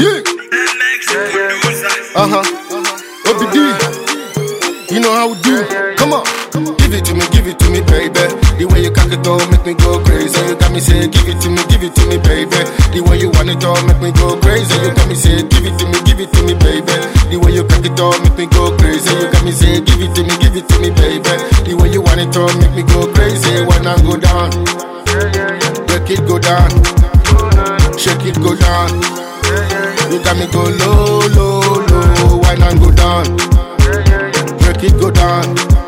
OBD, you know how we do. Come on, give it to me, baby. The way you cock it all make me go crazy. You got me say, give it to me, baby. The way you want it all make me go crazy. You got me say, give it to me, baby. The way you cock it all make me go crazy. You got me say, give it to me, baby. The way you want it all make me go crazy. When I go down, break it, go down, shake it, go down. You got me go low, low, low. Why not go down? Break it, go down,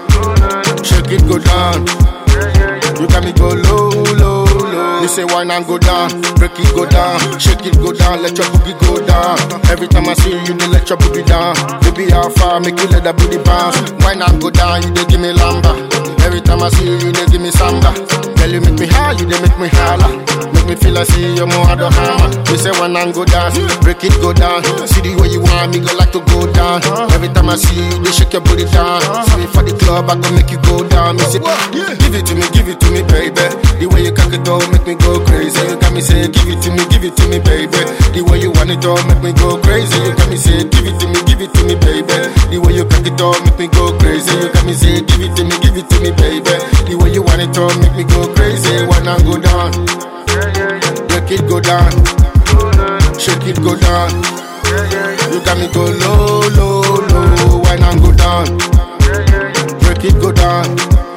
shake it, go down. You got me go low, low, low. You say why not go down? Break it, go down, shake it, go down. Let your boogie go down. Every time I see you, they let your boogie down. Baby, how far make you let that booty bounce? Why not go down? You they give me lamba. Every time I see you, they give me samba. Girl, you make me high, you they make me holler. Make me feel I see you more the hammer. You say when I go down, break it, go down. See the way you want me, go like to go down. Every time I see you, they shake your booty down. See me for the club, I go make you go down. Me say, give it to me, baby. The way you cock it all make me go crazy. You got me say, give it to me, baby. The way you want it all make me go crazy. You got me say, give it to me, baby. The way you cock it all make me go crazy. You got me say, give it to me, baby. The way you want it all make me go crazy. When I go down, break it, go down, shake it, go down. You got me go low, low, low. Why not go down? Break it, go down,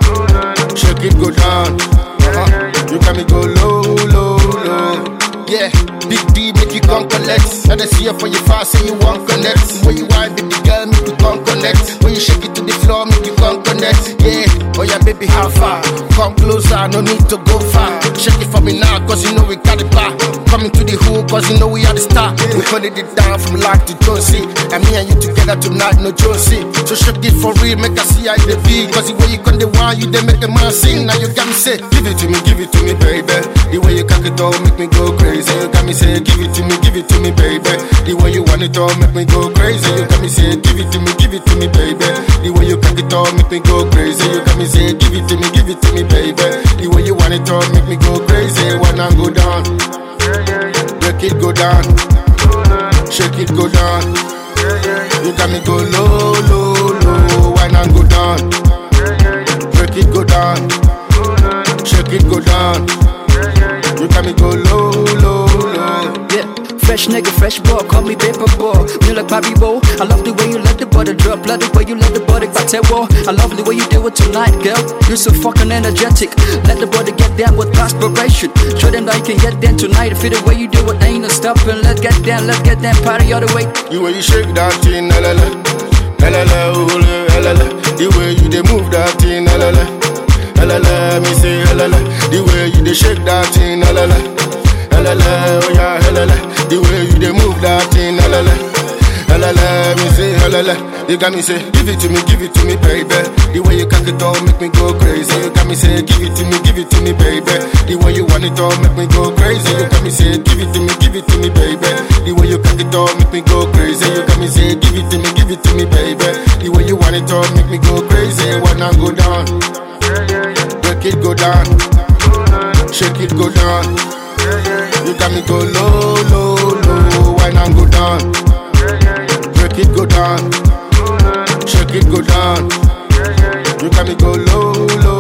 shake it, go down. You got me go low, low, low. Yeah, big D make you come collect. Now they see you for your fast, say you want connect. When you want baby girl, make you come connect. When you shake it to the floor, make you come connect. Yeah, oh yeah baby, how far? Come closer, no need to go far. Shake it for me now, cause you know we got it back. Coming to the hood, cause you know we are the star. We holding it down from Lock to Jonesy. And me and you together tonight, no Jonesy. So shake it for real, make I see how the beat. Cause the way you come the one, you they make the man sing. Now you got me say, give it to me, baby. The way you cock it all make me go crazy. You got me say, give it to me, baby. The way you want it all make me go crazy. You got me say, give it to me, baby. The way you cock it all make me go crazy. You got me say, give it to me, baby. The way you want it all make me go crazy. When I go down, break it, go down, shake it, go down. You got me go low, low, low. Why not go down? Break it, go down, shake it, go down. You got me go low, low, low. Yeah, fresh nigga, fresh ball, call me paper ball. You like Bobby Bow. I love the way you let the butter drop, love the way you let the body batero. I love the way you do it tonight, girl. You're so fucking energetic. Let the body get down with perspiration. Show them that you can get down tonight. Feel the way you do it, ain't no stopping. Let's get down, party all the way. The way you shake that thing, la la la, la la la, la la. The way you dey move that thing, la la la, la la. Me say la la. The way you dey shake that thing, la la la, la la. Oh yeah, la la. The way you dey move that thing, la la la, la la. Me say la la. You got me say, give it to me, baby. The way you cock it all make me go crazy. You got me say, give it to me, baby. The way you want it all make me go crazy. You got me say, give it to me, baby. The way you cock it all make me go crazy. You got me say, give it to me, baby. The way you want it all make me go crazy. When I go down, break it, go down, shake it, go down. You got me go low, low, low. Why not go down? Break it, go down, shake it, go down. You got me go low, low.